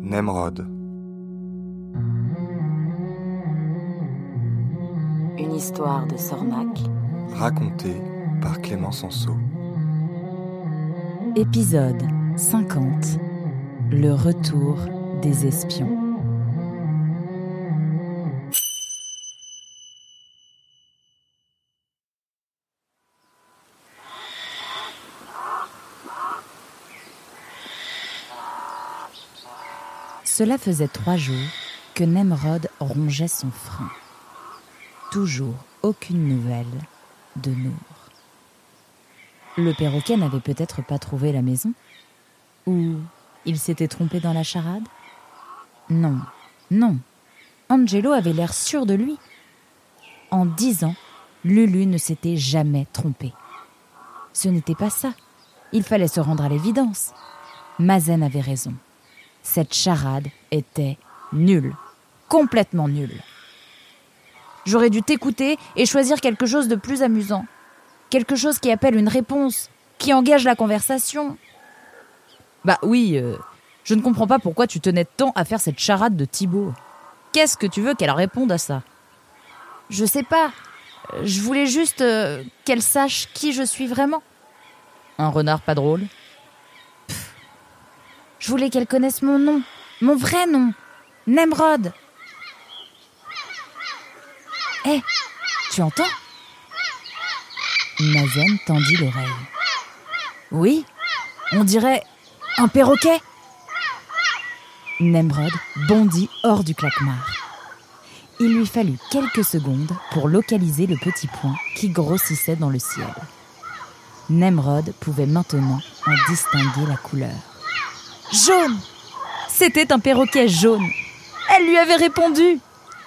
Nemrod. Une histoire de Sornac. Racontée par Clément Sanso. Épisode 50. Le retour des espions. Cela faisait 3 jours que Nemrod rongeait son frein. Toujours aucune nouvelle de Nour. Le perroquet n'avait peut-être pas trouvé la maison? Ou il s'était trompé dans la charade? Non. Angelo avait l'air sûr de lui. En 10 ans, Lulu ne s'était jamais trompé. Ce n'était pas ça. Il fallait se rendre à l'évidence. Mazen avait raison. Cette charade était nulle. Complètement nulle. J'aurais dû t'écouter et choisir quelque chose de plus amusant. Quelque chose qui appelle une réponse, qui engage la conversation. Bah oui, je ne comprends pas pourquoi tu tenais tant à faire cette charade de Thibaut. Qu'est-ce que tu veux qu'elle réponde à ça? Je sais pas. Je voulais juste qu'elle sache qui je suis vraiment. Un renard pas drôle? Je voulais qu'elle connaisse mon nom, mon vrai nom, Nemrod. Hé, tu entends? Mazen tendit l'oreille. Oui, on dirait un perroquet. Nemrod bondit hors du claquemart. Il lui fallut quelques secondes pour localiser le petit point qui grossissait dans le ciel. Nemrod pouvait maintenant en distinguer la couleur. Jaune! C'était un perroquet jaune. Elle lui avait répondu.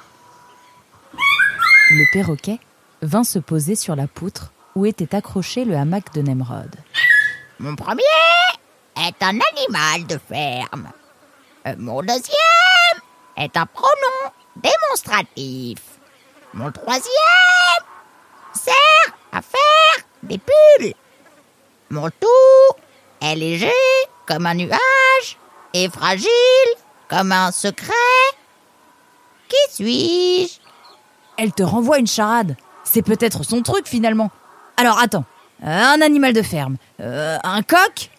Le perroquet vint se poser sur la poutre où était accroché le hamac de Nemrod. Mon premier est un animal de ferme. Mon deuxième est un pronom démonstratif. Mon troisième sert à faire des pulls. Mon tout est léger comme un nuage et fragile comme un secret. Qui suis-je? Elle te renvoie une charade. C'est peut-être son truc finalement. Alors attends, un animal de ferme, un coq,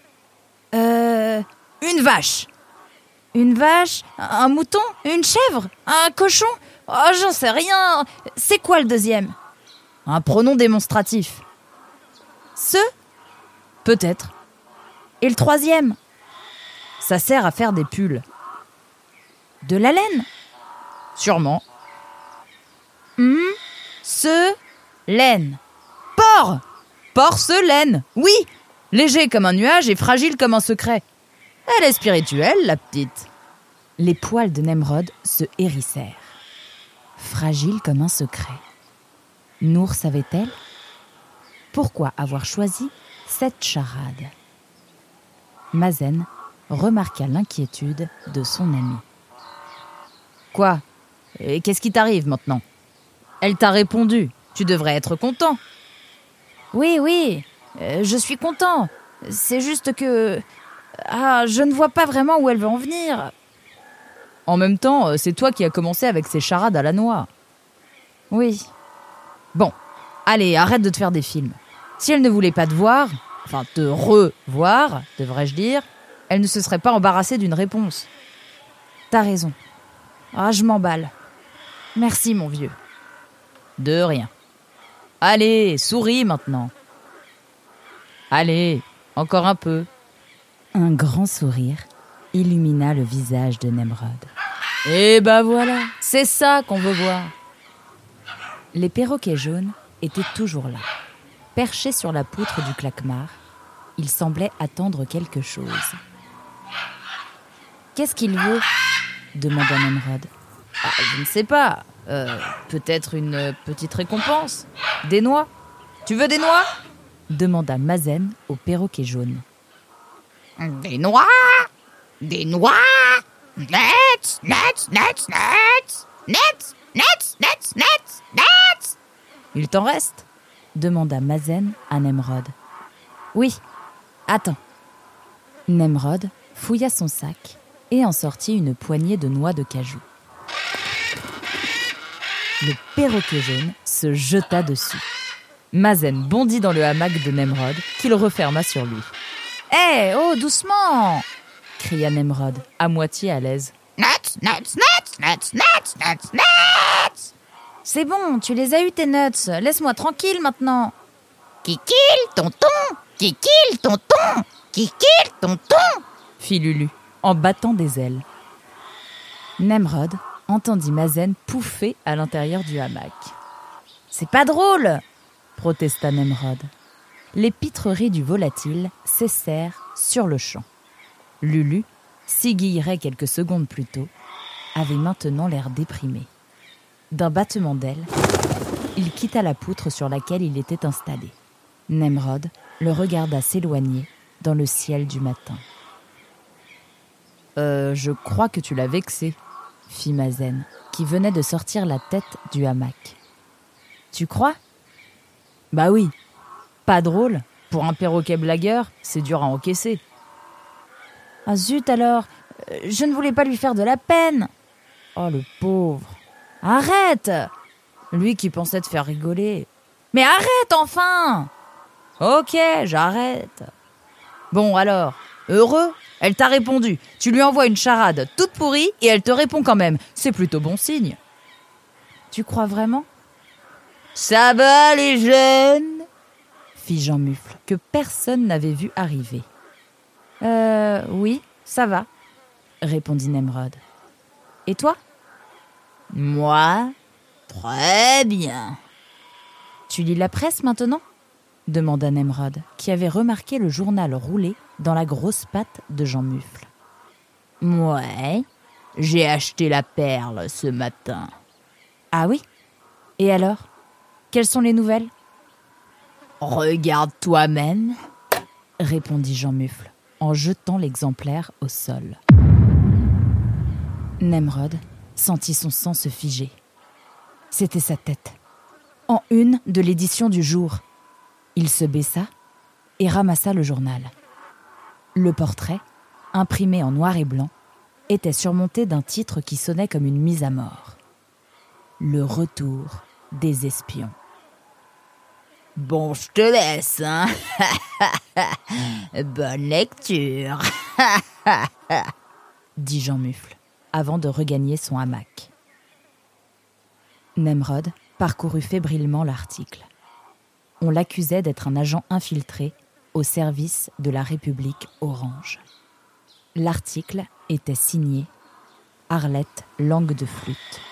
une vache. Une vache, un mouton, une chèvre, un cochon. Oh, j'en sais rien. C'est quoi le deuxième? Un pronom démonstratif. Ce? Peut-être. Et le troisième? Ça sert à faire des pulls. De la laine? Sûrement. Laine. Porc! Porcelaine, oui! Léger comme un nuage et fragile comme un secret. Elle est spirituelle, la petite. Les poils de Nemrod se hérissèrent. Fragile comme un secret. Nour savait-elle? Pourquoi avoir choisi cette charade? Mazen remarqua l'inquiétude de son ami. Quoi? Et qu'est-ce qui t'arrive maintenant? Elle t'a répondu. Tu devrais être content. Oui, je suis content. C'est juste que... je ne vois pas vraiment où elle veut en venir. En même temps, c'est toi qui as commencé avec ces charades à la noix. Oui. Bon, allez, arrête de te faire des films. Si elle ne voulait pas te voir, enfin te revoir, devrais-je dire, elle ne se serait pas embarrassée d'une réponse. T'as raison. Je m'emballe. Merci, mon vieux. De rien. Allez, souris maintenant. Allez, encore un peu. Un grand sourire illumina le visage de Nemrod. Et ben voilà, c'est ça qu'on veut voir. Les perroquets jaunes étaient toujours là. Perchés sur la poutre du claquemart, ils semblaient attendre quelque chose. Qu'est-ce qu'il veut? Demanda Nemrod. Je ne sais pas. Peut-être une petite récompense? Des noix? Tu veux des noix? Demanda Mazen au perroquet jaune. Des noix? Des noix? Nets. Il t'en reste? Demanda Mazen à Nemrod. Oui, attends. Nemrod fouilla son sac et en sortit une poignée de noix de cajou. Le perroquet jaune se jeta dessus. Mazen bondit dans le hamac de Nemrod, qu'il referma sur lui. « Hé, oh, doucement !» cria Nemrod, à moitié à l'aise. « Nuts, nuts, nuts, nuts, nuts, nuts, nuts !»« C'est bon, tu les as eus tes nuts, laisse-moi tranquille maintenant !»« Kikil, tonton, kikil, tonton, kikil, tonton !» fit Lulu, en battant des ailes. Nemrod entendit Mazen pouffer à l'intérieur du hamac. « C'est pas drôle !» protesta Nemrod. Les pitreries du volatile cessèrent sur le champ. Lulu, si guillerait quelques secondes plus tôt, avait maintenant l'air déprimé. D'un battement d'ailes, il quitta la poutre sur laquelle il était installé. Nemrod le regarda s'éloigner dans le ciel du matin. « Je crois que tu l'as vexé », fit Mazen, qui venait de sortir la tête du hamac. « Tu crois ? Bah oui, pas drôle. Pour un perroquet blagueur, c'est dur à encaisser. »« Ah zut alors, je ne voulais pas lui faire de la peine. » »« Oh le pauvre. Arrête ! Lui qui pensait te faire rigoler. »« Mais arrête enfin !»« Ok, j'arrête. » »« Bon alors, heureux ? Elle t'a répondu. Tu lui envoies une charade toute pourrie et elle te répond quand même. C'est plutôt bon signe. »« Tu crois vraiment ? » ?»« Ça va les jeunes ?» fit Jean Mufle, que personne n'avait vu arriver. « Oui, ça va, » répondit Nemrod. « Et toi ?»« Moi, très bien. »« Tu lis la presse maintenant ?» demanda Nemrod, qui avait remarqué le journal roulé dans la grosse patte de Jean Mufle. « Ouais, j'ai acheté la perle ce matin. »« Ah oui ? Et alors ? Quelles sont les nouvelles ? » « Regarde toi-même, » répondit Jean Mufle, en jetant l'exemplaire au sol. Nemrod sentit son sang se figer. C'était sa tête, en une de l'édition du jour. Il se baissa et ramassa le journal. Le portrait, imprimé en noir et blanc, était surmonté d'un titre qui sonnait comme une mise à mort. Le retour des espions. « Bon, je te laisse, hein. Bonne lecture, » dit Jean Mufle, avant de regagner son hamac. Nemrod parcourut fébrilement l'article. On l'accusait d'être un agent infiltré au service de la République Orange. L'article était signé Arlette Langue de Flûte.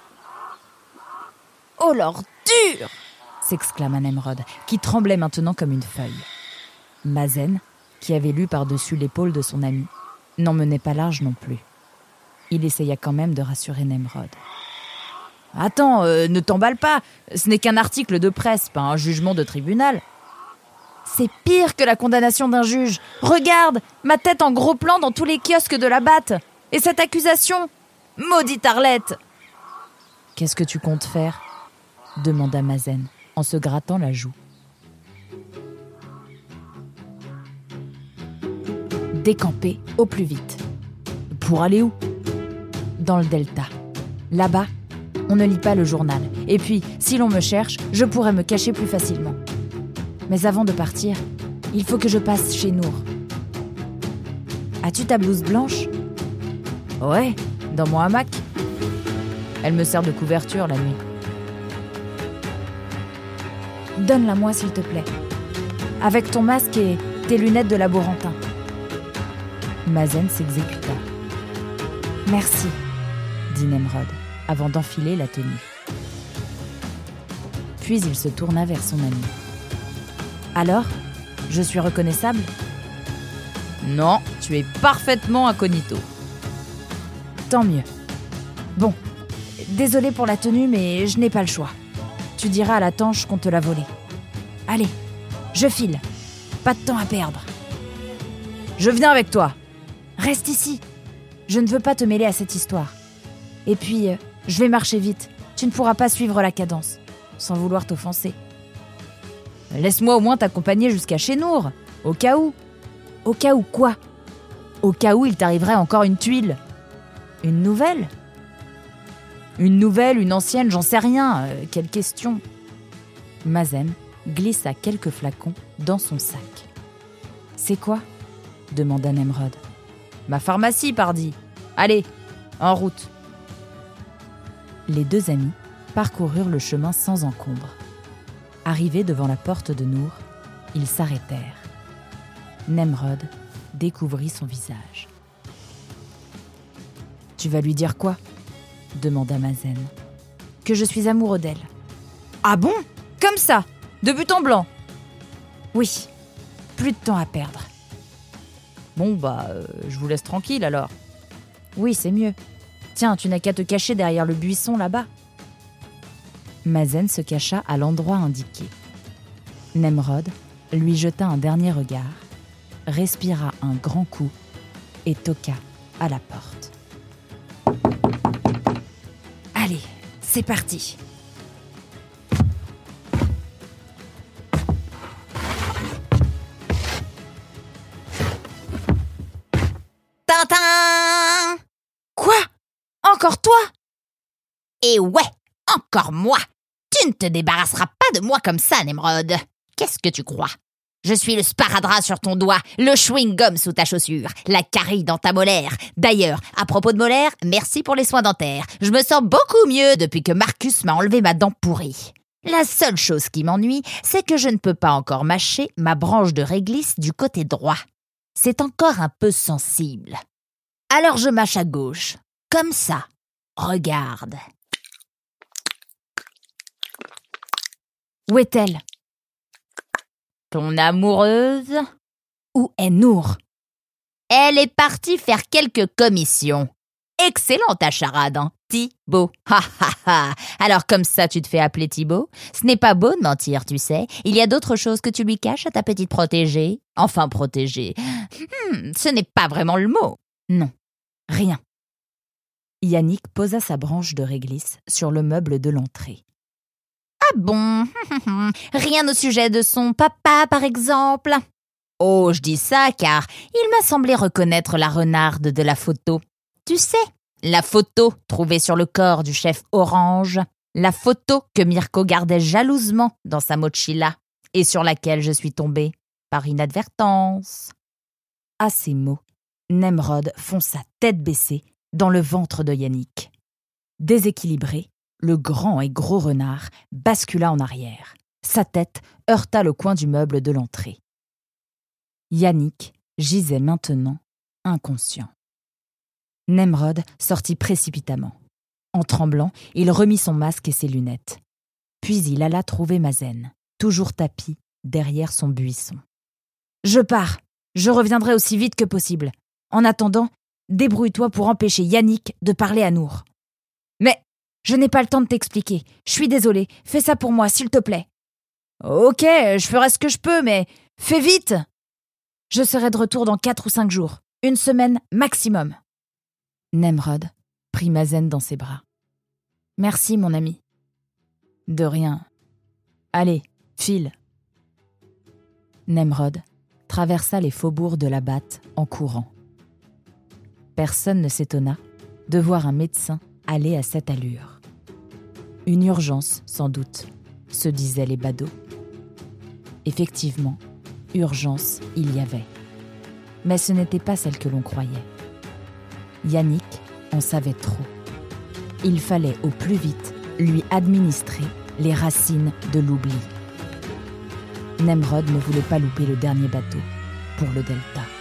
« Oh l'ordure !» s'exclama Nemrod, qui tremblait maintenant comme une feuille. Mazen, qui avait lu par-dessus l'épaule de son ami, n'en menait pas large non plus. Il essaya quand même de rassurer Nemrod. « Attends, ne t'emballe pas, ce n'est qu'un article de presse, pas un jugement de tribunal. »« C'est pire que la condamnation d'un juge. Regarde, ma tête en gros plan dans tous les kiosques de la Batte. Et cette accusation, maudite Arlette !»« Qu'est-ce que tu comptes faire ?» demanda Mazen, en se grattant la joue. Décamper au plus vite. Pour aller où ? Dans le delta. Là-bas, on ne lit pas le journal. Et puis, si l'on me cherche, je pourrais me cacher plus facilement. Mais avant de partir, il faut que je passe chez Nour. As-tu ta blouse blanche ? Ouais, dans mon hamac. Elle me sert de couverture la nuit. Donne-la-moi, s'il te plaît. Avec ton masque et tes lunettes de laborantin. Mazen s'exécuta. Merci, dit Nemrod, avant d'enfiler la tenue. Puis il se tourna vers son ami. Alors, je suis reconnaissable ? Non, tu es parfaitement incognito. Tant mieux. Bon, désolé pour la tenue, mais je n'ai pas le choix. Tu diras à la tanche qu'on te l'a volée. Allez, je file. Pas de temps à perdre. Je viens avec toi. Reste ici. Je ne veux pas te mêler à cette histoire. Et puis, je vais marcher vite. Tu ne pourras pas suivre la cadence, sans vouloir t'offenser. Laisse-moi au moins t'accompagner jusqu'à chez Nour, au cas où. Au cas où quoi ? au cas où il t'arriverait encore une tuile. Une nouvelle ? Une nouvelle, une ancienne, j'en sais rien. Quelle question ? Mazen glissa quelques flacons dans son sac. « C'est quoi ?» demanda Nemrod. « Ma pharmacie, pardi. Allez, en route !» Les deux amis parcoururent le chemin sans encombre. Arrivés devant la porte de Nour, ils s'arrêtèrent. Nemrod découvrit son visage. « Tu vas lui dire quoi ?» demanda Mazen. « Que je suis amoureux d'elle. »« Ah bon ? Comme ça, de but en blanc ?»« Oui, plus de temps à perdre. »« Bon, je vous laisse tranquille alors. »« Oui, c'est mieux. Tiens, tu n'as qu'à te cacher derrière le buisson là-bas. » Mazen se cacha à l'endroit indiqué. Nemrod lui jeta un dernier regard, respira un grand coup et toqua à la porte. « Allez, c'est parti !» Tintin! Quoi ? Encore toi ? Et ouais, encore moi! Tu ne te débarrasseras pas de moi comme ça, Nemrod. Qu'est-ce que tu crois? Je suis le sparadrap sur ton doigt, le chewing-gum sous ta chaussure, la carie dans ta molaire. D'ailleurs, à propos de molaire, merci pour les soins dentaires. Je me sens beaucoup mieux depuis que Marcus m'a enlevé ma dent pourrie. La seule chose qui m'ennuie, c'est que je ne peux pas encore mâcher ma branche de réglisse du côté droit. C'est encore un peu sensible. Alors je mâche à gauche, comme ça. Regarde. Où est-elle ? Ton amoureuse? Où est Nour ? Elle est partie faire quelques commissions. Excellent ta charade, hein, Thibaut. Ha ha ha. Alors comme ça tu te fais appeler Thibaut? Ce n'est pas beau de mentir, tu sais. Il y a d'autres choses que tu lui caches à ta petite protégée. Enfin protégée. Ce n'est pas vraiment le mot. Non, rien. Yannick posa sa branche de réglisse sur le meuble de l'entrée. Ah bon? Rien au sujet de son papa, par exemple? Oh, je dis ça car il m'a semblé reconnaître la renarde de la photo. Tu sais, la photo trouvée sur le corps du chef Orange, la photo que Mirko gardait jalousement dans sa mochila et sur laquelle je suis tombée par inadvertance. À ces mots, Nemrod fonça tête baissée dans le ventre de Yannick. Déséquilibré, le grand et gros renard bascula en arrière. Sa tête heurta le coin du meuble de l'entrée. Yannick gisait maintenant inconscient. Nemrod sortit précipitamment. En tremblant, il remit son masque et ses lunettes. Puis il alla trouver Mazen, toujours tapi derrière son buisson. « Je pars. Je reviendrai aussi vite que possible. En attendant, débrouille-toi pour empêcher Yannick de parler à Nour. »« Mais je n'ai pas le temps de t'expliquer. Je suis désolée. Fais ça pour moi, s'il te plaît. »« Ok, je ferai ce que je peux, mais fais vite !»« Je serai de retour dans 4 ou 5 jours. 1 semaine maximum. » Nemrod prit Mazen dans ses bras. « Merci, mon ami. »« De rien. Allez, file. » Nemrod traversa les faubourgs de Labat en courant. Personne ne s'étonna de voir un médecin aller à cette allure. Une urgence, sans doute, se disaient les badauds. Effectivement, urgence il y avait. Mais ce n'était pas celle que l'on croyait. Yannick en savait trop. Il fallait au plus vite lui administrer les racines de l'oubli. Nemrod ne voulait pas louper le dernier bateau pour le Delta.